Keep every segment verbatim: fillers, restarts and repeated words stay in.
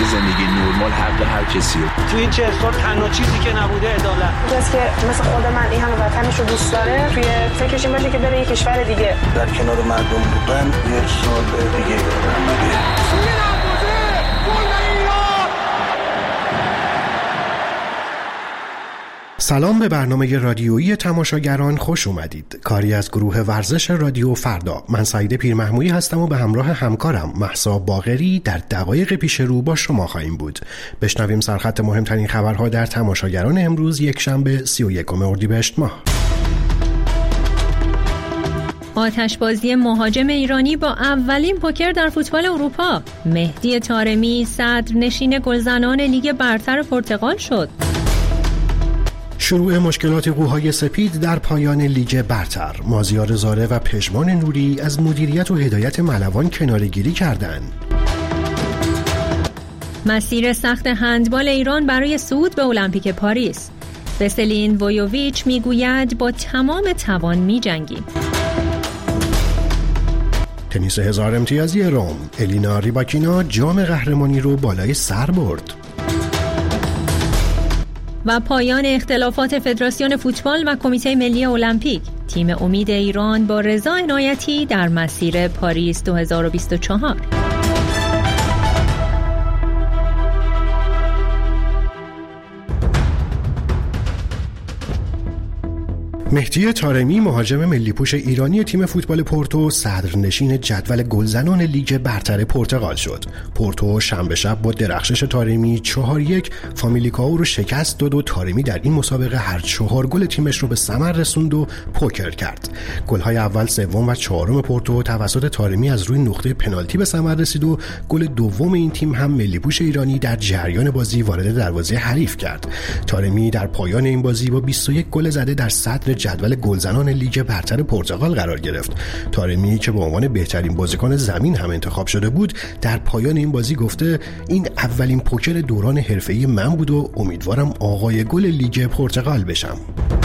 زندگی نرمال حق هر کسی رو. توی این چهل سال تنها چیزی که نبوده عدالت. کسی که مثل خود من این همه وطنش رو دوست داره توی فکرش این باشه که بره یک کشور دیگه در کنار مردم بودن یک سال دیگه بره. سلام به برنامه رادیویی تماشاگران، خوش اومدید. کاری از گروه ورزش رادیو فردا. من سعید پیرمحمودی هستم و به همراه همکارم مهسا باقری در دقایق پیش رو با شما خواهیم بود. بشنویم سرخط مهمترین خبرها در تماشاگران امروز یکشنبه سی و یکم اردیبهشت ماه. آتشبازی مهاجم ایرانی با اولین پوکر در فوتبال اروپا. مهدی طارمی صدرنشین گلزنان لیگ برتر پرتغال شد. شروع مشکلات قوهای سپید در پایان لیگ برتر. مازیار زاره و پژمان نوری از مدیریت و هدایت ملوان کناره‌گیری کردند. مسیر سخت هندبال ایران برای صعود به المپیک پاریس. وسلین وویوویچ میگوید با تمام توان می‌جنگیم. تنیس هزار امتیازی روم. الینا ریباکینا جام قهرمانی رو بالای سر برد. و پایان اختلافات فدراسیون فوتبال و کمیته ملی المپیک. تیم امید ایران با رضا عنایتی در مسیر پاریس دو هزار و بیست و چهار. مهدی طارمی مهاجم ملی‌پوش ایرانی تیم فوتبال پورتو صدرنشین جدول گلزنان لیگ برتر پرتغال شد. پورتو شنبه شب با درخشش طارمی چهار یک فامیلیکائو رو شکست داد و طارمی در این مسابقه هر چهار گل تیمش رو به ثمر رسوند و پوکر کرد. گل‌های اول، سوم و چهارم پورتو توسط طارمی از روی نقطه پنالتی به ثمر رسید و گل دوم این تیم هم ملی‌پوش ایرانی در جریان بازی وارد دروازه حریف کرد. طارمی در پایان این بازی با بیست و یک گل زده در صدر جدول گلزنان لیگ برتر پرتغال قرار گرفت. طارمی که به عنوان بهترین بازیکن زمین هم انتخاب شده بود، در پایان این بازی گفته این اولین پوکر دوران حرفه‌ای من بود و امیدوارم آقای گل لیگ پرتغال بشم.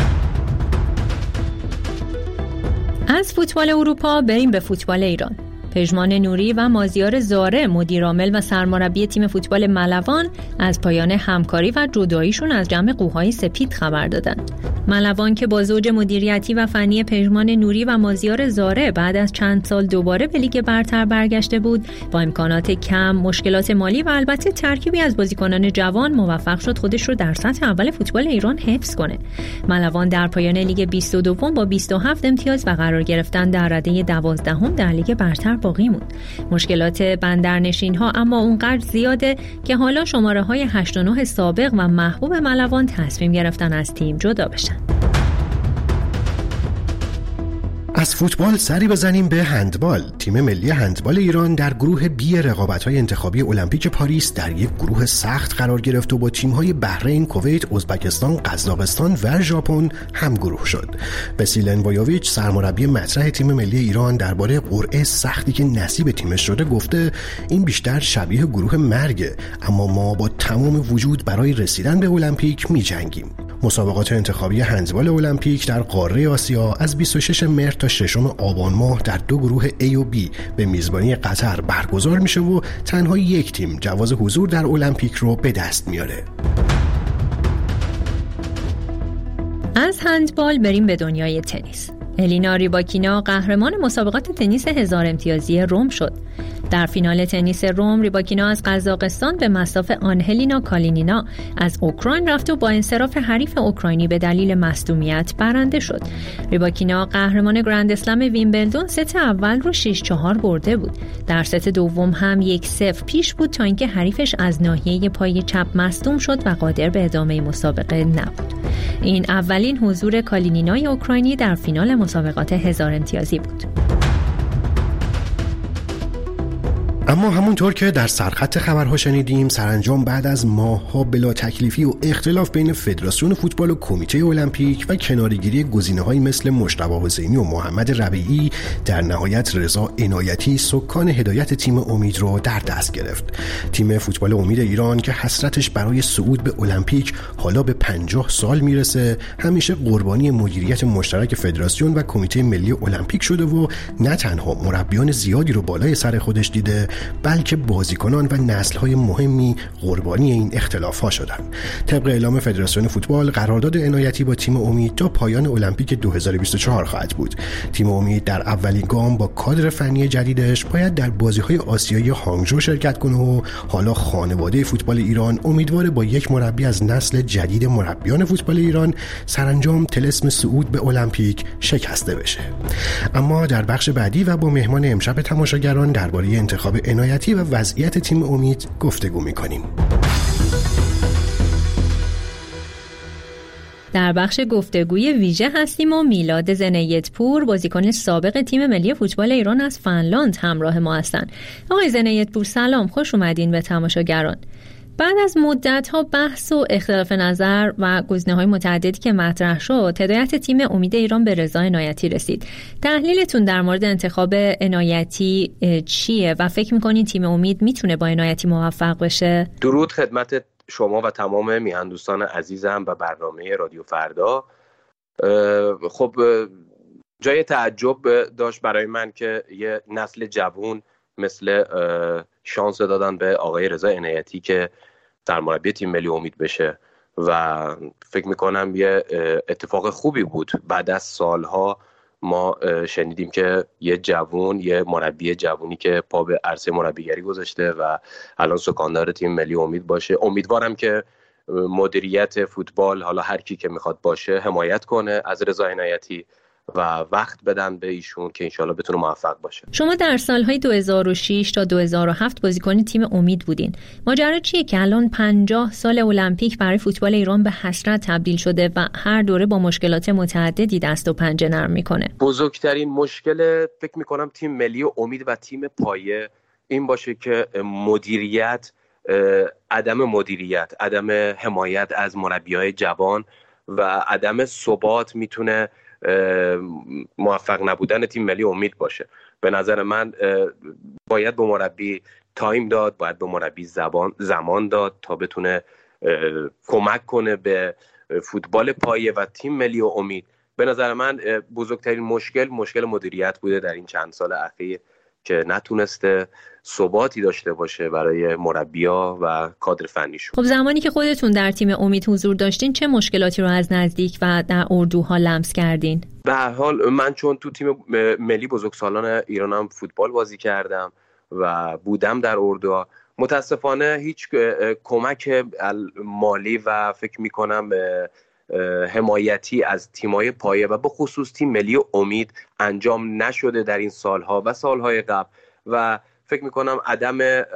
از فوتبال اروپا بریم به فوتبال ایران. پژمان نوری و مازیار زاره مدیرعامل و سرمربی تیم فوتبال ملوان از پایان همکاری و جداییشون از جمع قوهای سپید خبر دادند. ملوان که با زوج مدیریتی و فنی پژمان نوری و مازیار زاره بعد از چند سال دوباره به لیگ برتر برگشته بود، با امکانات کم، مشکلات مالی و البته ترکیبی از بازیکنان جوان موفق شد خودش رو در سطح اول فوتبال ایران حفظ کنه. ملوان در پایان لیگ بیست و دو با بیست و هفت امتیاز و قرار گرفتن در رده دوازدهم در لیگ برتر باقی موند. مشکلات بندرنشین ها اما اونقدر زیاده که حالا شماره های هشت و نه سابق و محبوب ملوان تصمیم گرفتن از تیم جدا بشن. از فوتبال سری بزنیم به هندبال. تیم ملی هندبال ایران در گروه بی رقابت‌های انتخابی المپیک پاریس در یک گروه سخت قرار گرفت و با تیم‌های بحرین، کویت، ازبکستان، قزاقستان و ژاپن هم گروه شد. وسیلین وویوویچ سرمربی مطرح تیم ملی ایران درباره قرعه سختی که نصیب تیمش شده گفته این بیشتر شبیه گروه مرگه، اما ما با تمام وجود برای رسیدن به المپیک می‌جنگیم. مسابقات انتخابی هندبال المپیک در قاره آسیا از بیست و ششم مهر تا ششم آبان ماه در دو گروه A و B به میزبانی قطر برگزار میشه و تنها یک تیم جواز حضور در المپیک رو به دست میاره. از هندبال بریم به دنیای تنیس. الینا ریباکینا قهرمان مسابقات تنیس هزار امتیازی روم شد. در فینال تنیس روم ریباکینا از قزاقستان به مصاف آنهلینا کالینینا از اوکراین رفت و با انصراف حریف اوکراینی به دلیل مصدومیت برنده شد. ریباکینا قهرمان گرند اسلم ویمبلدون ست اول رو شش چهار برده بود. در ست دوم هم یک صفر پیش بود تا اینکه حریفش از ناحیه پای چپ مصدوم شد و قادر به ادامه مسابقه نبود. این اولین حضور کالینینای اوکراینی در فینال مسابقات هزار امتیازی بود. اما همونطور که در سرخط خبرها شنیدیم، سرانجام بعد از ماه‌ها بلا تکلیفی و اختلاف بین فدراسیون فوتبال و کمیته المپیک و کناره‌گیری گزینه‌هایی مثل مجتبی حسینی و محمد ربیعی، در نهایت رضا عنایتی سکان هدایت تیم امید رو در دست گرفت. تیم فوتبال امید ایران که حسرتش برای صعود به المپیک حالا به پنجاه سال میرسه، همیشه قربانی مدیریت مشترک فدراسیون و کمیته ملی المپیک شده و نه تنها مربیان زیادی رو بالای سر خودش دیده، بلکه بازیکنان و نسل‌های مهمی قربانی این اختلاف‌ها شدند. طبق اعلام فدراسیون فوتبال قرارداد عنایتی با تیم امید تا پایان المپیک دو هزار و بیست و چهار خواهد بود. تیم امید در اولین گام با کادر فنی جدیدش باید در بازی‌های آسیایی هانگژو شرکت کنه و حالا خانواده فوتبال ایران امیدواره با یک مربی از نسل جدید مربیان فوتبال ایران سرانجام طلسم صعود به المپیک شکسته بشه. اما در بخش بعدی و با مهمان امشب تماشاگران درباره انتخاب عنایتی و وضعیت تیم امید گفتگو می‌کنیم. در بخش گفتگوی ویژه هستیم و میلاد زنیت‌پور بازیکن سابق تیم ملی فوتبال ایران از فنلاند همراه ما هستند. آقای زنیت‌پور سلام، خوش اومدین به تماشاگران. بعد از مدت‌ها بحث و اختلاف نظر و گزینه‌های متعددی که مطرح شد، هدایت تیم امید ایران به رضا عنایتی رسید. تحلیلتون در مورد انتخاب عنایتی چیه و فکر می‌کنید تیم امید میتونه با عنایتی موفق بشه؟ درود خدمت شما و تمام میهن دوستان عزیزم و برنامه رادیو فردا. خب جای تعجب داشت برای من که یه نسل جوان مثل شانس دادن به آقای رضا عنایتی که سرمربی تیم ملی امید بشه و فکر میکنم یه اتفاق خوبی بود. بعد از سالها ما شنیدیم که یه جوان، یه مربی جوانی که پا به عرصه مربیگری گذاشته و الان سکاندار تیم ملی امید باشه. امیدوارم که مدیریت فوتبال، حالا هر کی که میخواد باشه، حمایت کنه از رضا عنایتی و وقت بدن به ایشون که انشالله بتونه موفق باشه. شما در سالهای دو هزار و شش تا دو هزار و هفت بازیکن تیم امید بودین. ماجرا چیه که الان پنجاه سال المپیک برای فوتبال ایران به حسرت تبدیل شده و هر دوره با مشکلات متعددی دست و پنجه نرم میکنه؟ بزرگترین مشکل فکر میکنم تیم ملی امید و تیم پایه این باشه که مدیریت، عدم مدیریت، عدم حمایت از مربیای جوان و عدم ثبات میتونه موفق نبودن تیم ملی امید باشه. به نظر من باید به مربی تایم داد، باید به مربی زبان زمان داد تا بتونه کمک کنه به فوتبال پایه و تیم ملی امید. به نظر من بزرگترین مشکل مشکل مدیریت بوده در این چند سال اخیر که نتونسته ثباتی داشته باشه برای مربی‌ها و کادر فنیشون. خب زمانی که خودتون در تیم امید حضور داشتین چه مشکلاتی رو از نزدیک و در اردوها لمس کردین؟ به هر حال من چون تو تیم ملی بزرگسالان ایرانم فوتبال بازی کردم و بودم در اردوها، متاسفانه هیچ کمک مالی و فکر می‌کنم حمایتی از تیم‌های پایه و به خصوص تیم ملی امید انجام نشده در این سالها و سالهای قبل و فکر میکنم عدم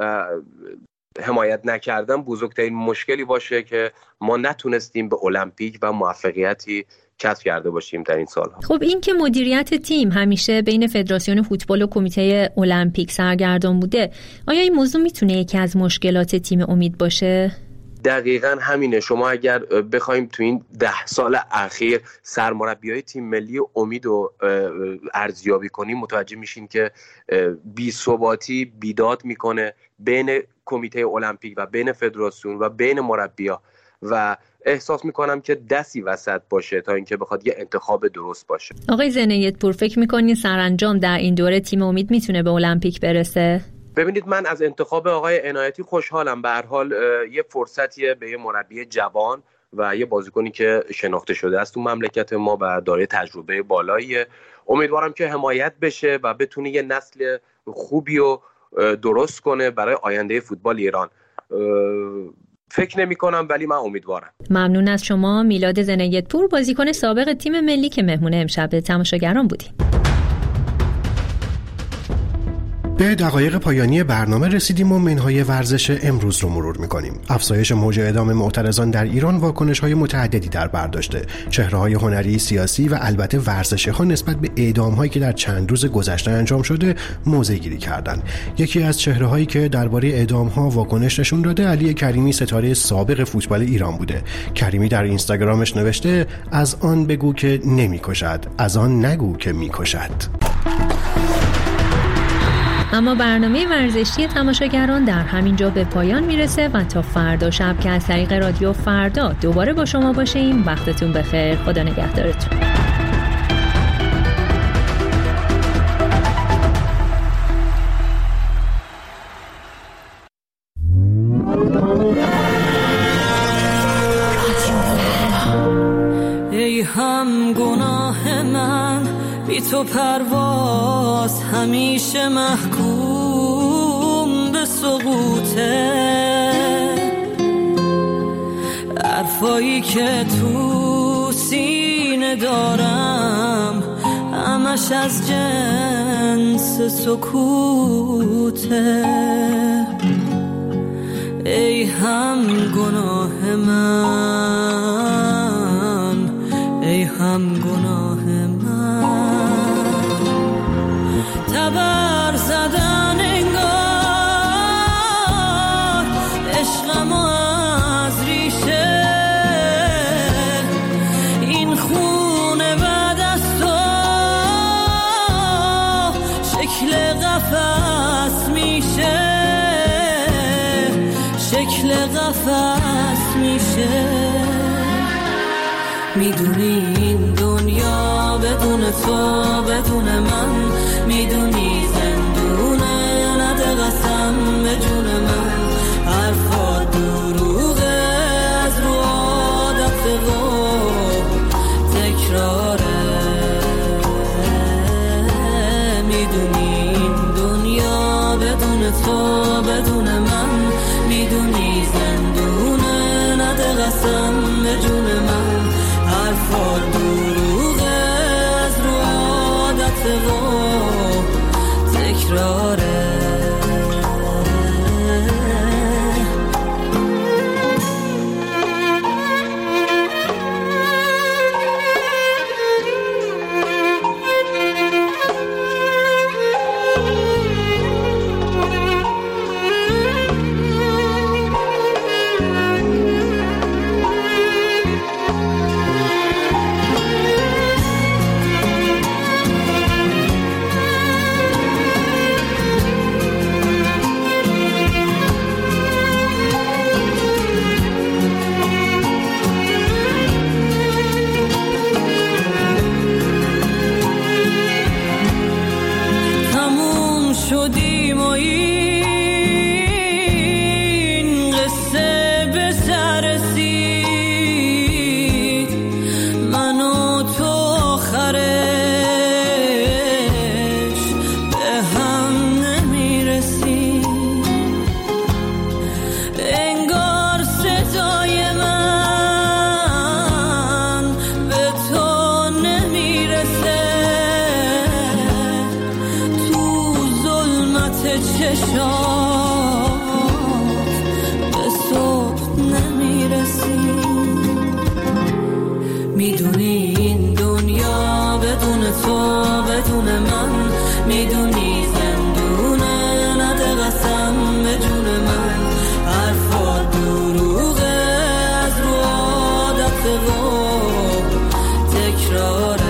حمایت نکردن بزرگترین مشکلی باشه که ما نتونستیم به المپیک و موفقیتی کسب کرده باشیم در این سالها. خب این که مدیریت تیم همیشه بین فدراسیون فوتبال و کمیته المپیک سرگردان بوده، آیا این موضوع میتونه یکی از مشکلات تیم امید باشه؟ دقیقاً همینه. شما اگر بخوایم تو این ده سال اخیر سرمربیای تیم ملی امید رو ارزیابی کنیم متوجه میشین که بی‌ثباتی بیداد میکنه بین کمیته المپیک و بین فدراسیون و بین مربی‌ها و احساس میکنم که دستی وسط باشه تا اینکه بخواد یه انتخاب درست باشه. آقای زنیت‌پور فکر میکنین سرانجام در این دوره تیم امید میتونه به المپیک برسه؟ ببینید من از انتخاب آقای عنایتی خوشحالم. به هر حال یه فرصتیه به یه مربی جوان و یه بازیکنی که شناخته شده است تو مملکت ما و دارای تجربه بالاییه. امیدوارم که حمایت بشه و بتونه یه نسل خوبی رو درست کنه برای آینده فوتبال ایران. فکر نمی کنم ولی من امیدوارم. ممنون از شما میلاد زنیت‌پور بازیکن سابق تیم ملی که مهمون امشب تماشاگران بودیم. به دقایق پایانی برنامه رسیدیم و منهای ورزش امروز رو مرور می‌کنیم. افزایش موج اعدام معترضان در ایران واکنش‌های متعددی در بر داشته. چهره‌های هنری، سیاسی و البته ورزشی‌ها نسبت به اعدام‌هایی که در چند روز گذشته انجام شده موضع‌گیری کردند. یکی از چهره‌هایی که درباره اعدام‌ها واکنش نشون داده علی کریمی ستاره سابق فوتبال ایران بوده. کریمی در اینستاگرامش نوشته از آن بگو که نمی‌کشد، از آن نگو که می‌کشد. اما برنامه ورزشی تماشاگران در همین جا به پایان میرسه و تا فردا شب که از طریق رادیو فردا دوباره با شما باشیم. وقتتون بخیر، خدا نگهدارتون. تو پرواز همیشه محکوم به سقوطه، حرفایی که تو سینه دارم همش از جنس سکوته. ای هم گناه من، ای هم گناه من، تبر زدن انگار عشقم از ریشه، این خونه بعد از تو شکل قفس میشه، شکل قفس میشه. میدونی این دنیا بدون تو بدون من، میدونی زندونه، نده قسم به جون من، حرفا دروغه از رو عادت و تکراره. میدونی این دنیا بدون تو بدون من، میدونی زندونه، نده قسم به جون من، حرفا دروغه از رو عادت و تکراره. شدیم و این قصه به سر رسید، من و تو آخرش به هم نمیرسیم. انگار صدای من به تو نمیرسه، چشات به صبح نمیرسی. میدونی این دنیا بدون تو بدون من، میدونی زندونه، نده قسم به جون من، حرفا دروغه از رو عادت و تکراره.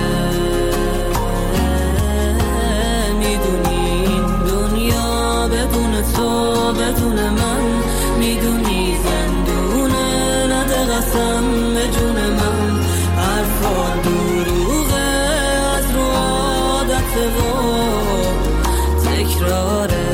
تو بدون من، میدونی زندونه، نده قسم به جون من، حرفا دروغه از رو عادت و تکراره.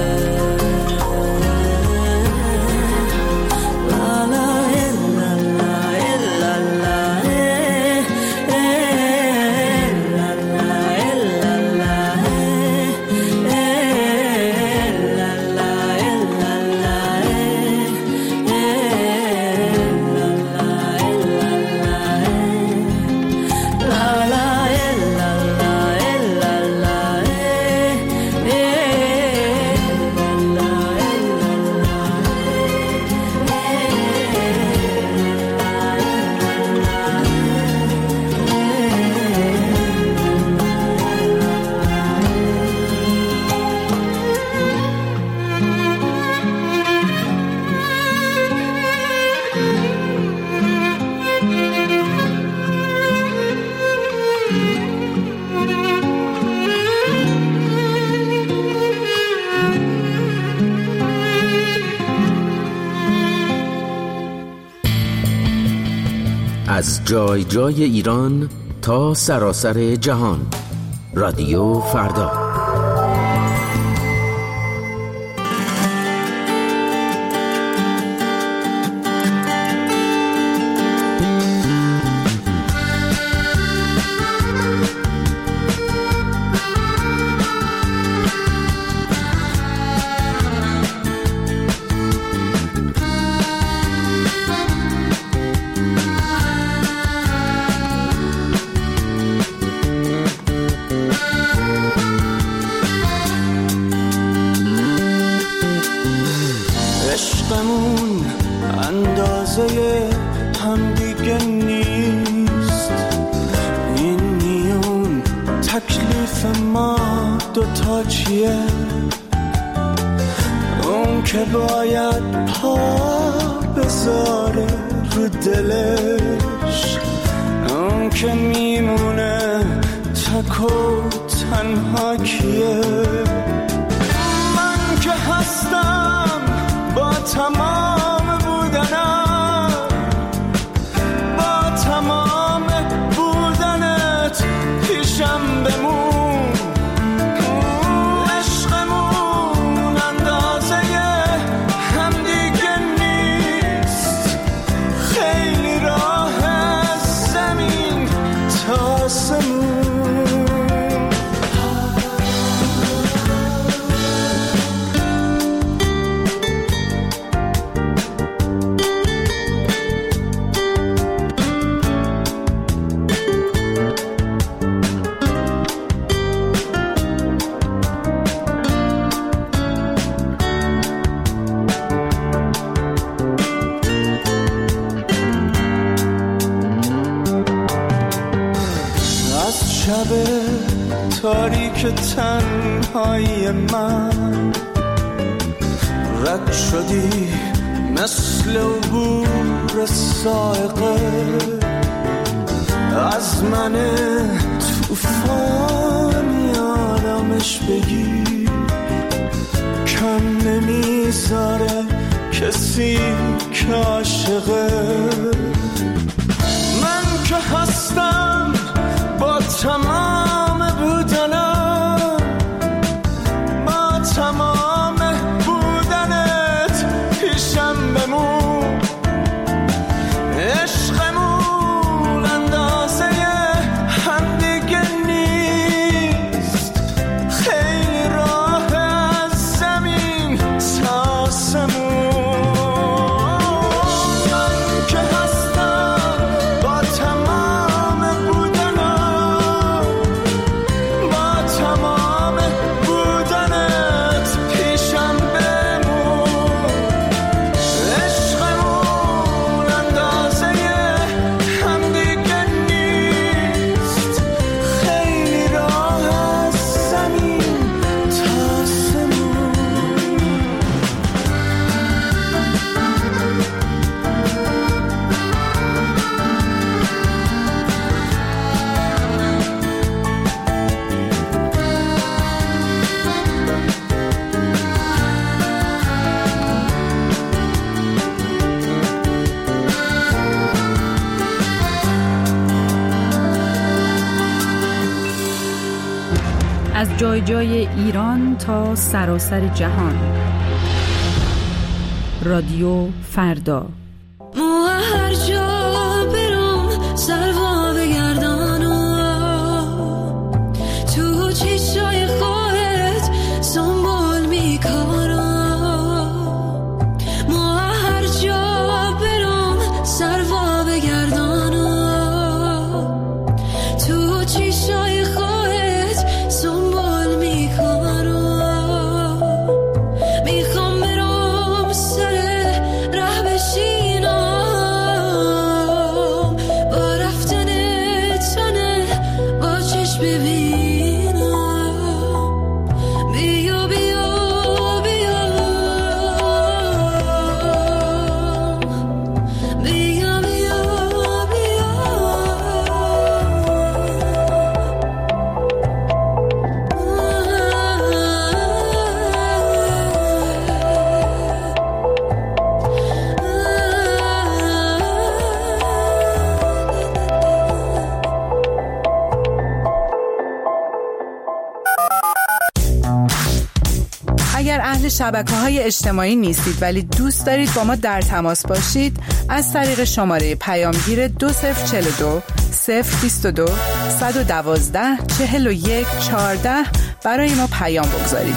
از جای جای ایران تا سراسر جهان، رادیو فردا. عشقمون اندازه هم دیگه نیست. این میون تکلیف ما دوتا چیه؟ اون که باید پا بذاره رو دلش، اون که میمونه تک و تنها کیه؟ من که هستم با تمام بودنم، با تمام بودنت پیشم بمون. عشقمون اندازه هم دیگه نیست. خیلی راه از زمین تا آسمون. تاریک تنهایی من رد شدی مثل عبور سائقه از من توفانی آرامش بگی. کم نمیذاره کسی که عاشقه. من که هستم با تمام بودنم، با تمام بودنت پیشم بمون. عشقمون اندازه هم دیگه نیست. خیلی راه از زمین تا آسمون. من که هستم با تمام بودنم، با تمام بودنت پیشم بمون. عشقمون اندازه هم دیگه نیست. خیلی راه از زمین تا آسمون. از جای جای ایران تا سراسر جهان. رادیو فردا. مو هر جا برم سروا بگردانم، تو چشای خواهد سنبال میکنم. مو هر جا برم سروا بگردانم، تو چشای خواهد سنبال میکنم. میخوام برم سر ره بشینم، با رفتن تنه با چشم ببینم. بیا بیا بیا بیا بیا اگر اهل شبکه‌های اجتماعی نیستید ولی دوست دارید با ما در تماس باشید، از طریق شماره پیامگیر دو صفر چهل و دو صفر بیست و دو صد و دوازده چهل و یک چهارده برای ما پیام بگذارید.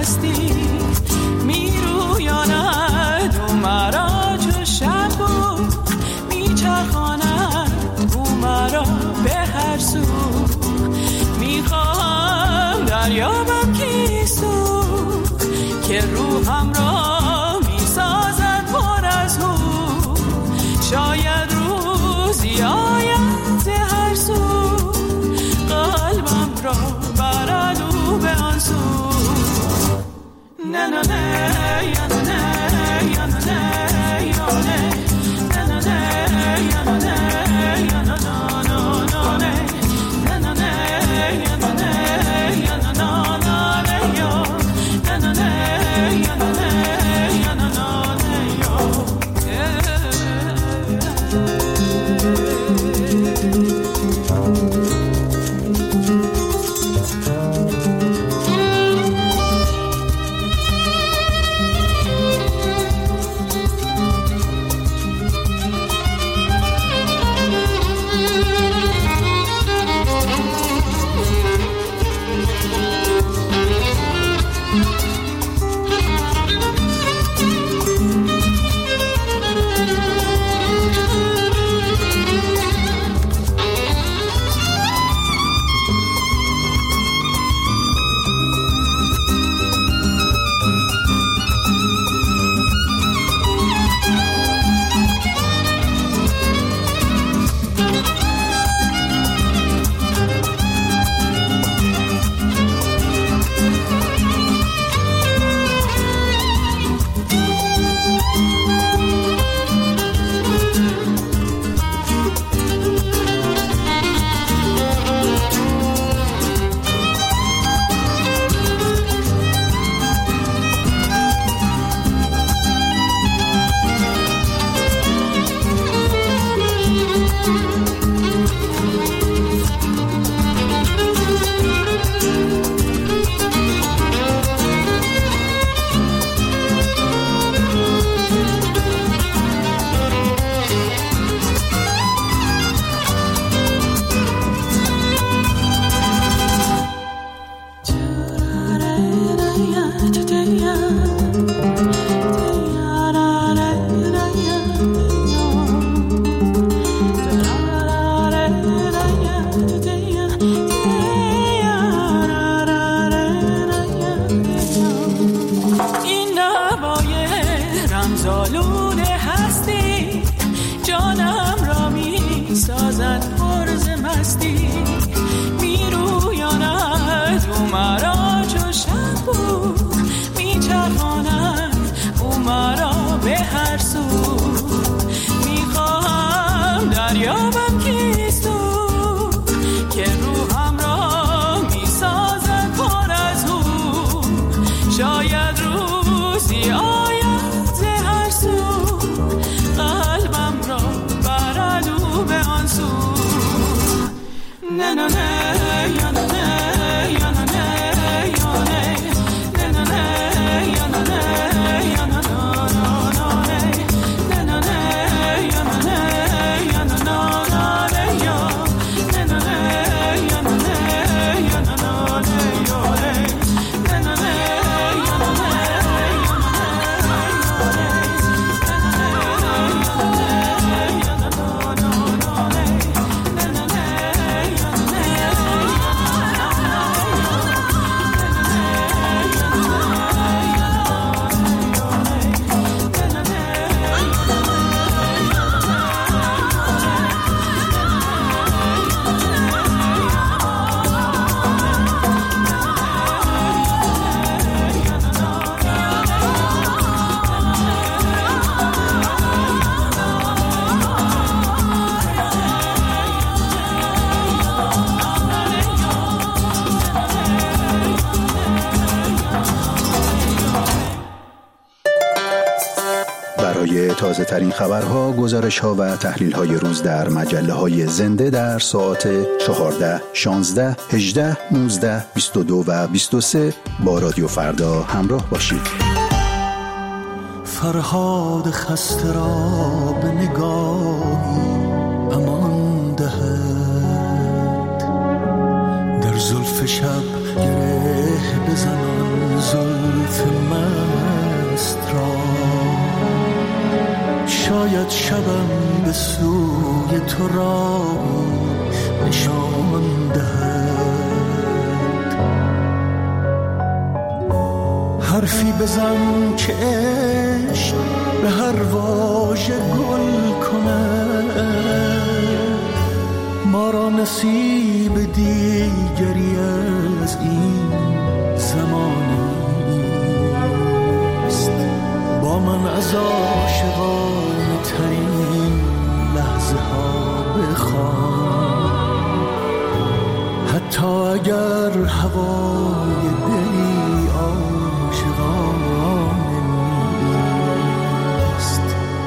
هستی میرویاند او مرا چو شب بود میچرخاند او مرا به هر سو میخواهم دریابم کیستو که روحم را میسازد پر از هو شاید روزی آید ز هر سو قلبم را برد او به آن سو نه نه نه یا نه نه یا نه نه یا نه نه نه یا نه نه یا نه برای تازه ترین خبرها، گزارش ها و تحلیل های روز در مجله های زنده در ساعت چهارده، شانزده، هجده، نوزده، بیست و دو و بیست و سه با رادیو فردا همراه باشید. فرهاد خسته را به نگاهی امان دهد، در زلف شب گره بزنان زلف شبم به سوی تو را نشان دهد. حرفی بزن که عشق به هر واژه گل کند، ما را نصیب دیگری از این زمان نیست. با من از عاشقانه ترین لحظه ها بخوان، حتی اگر هوای دلی عاشقانه نیست.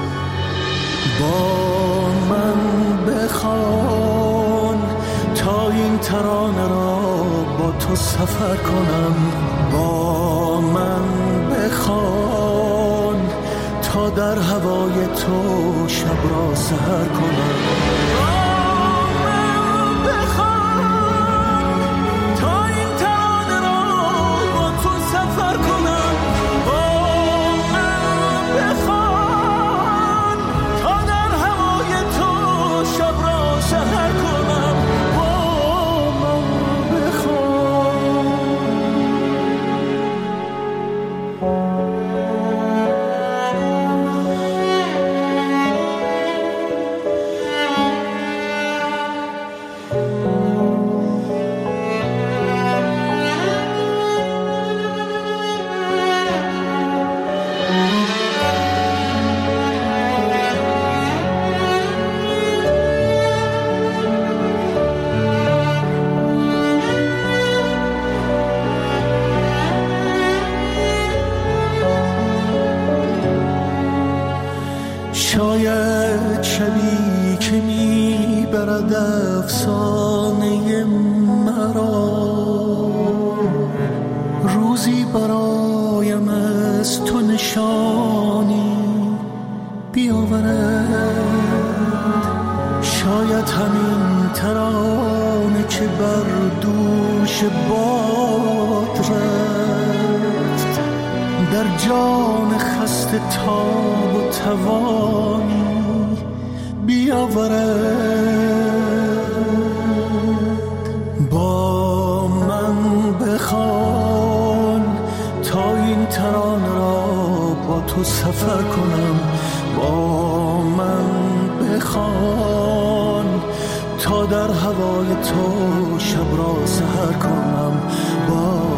با من بخوان تا این ترانه را با تو سفر کنم. با من بخوان تا در هوای تو شب را سحر کنم. شاید شبی که می برد افسانه مرا، روزی برایم از تو نشانی بیاورد. شاید همین ترانه که بر دوش باد رفت، در جان خسته تاب و توانی بیاورد. با من بخوان تا این ترانه را با تو سفر کنم. با من بخوان تا در هوای تو شب را سحر کنم. با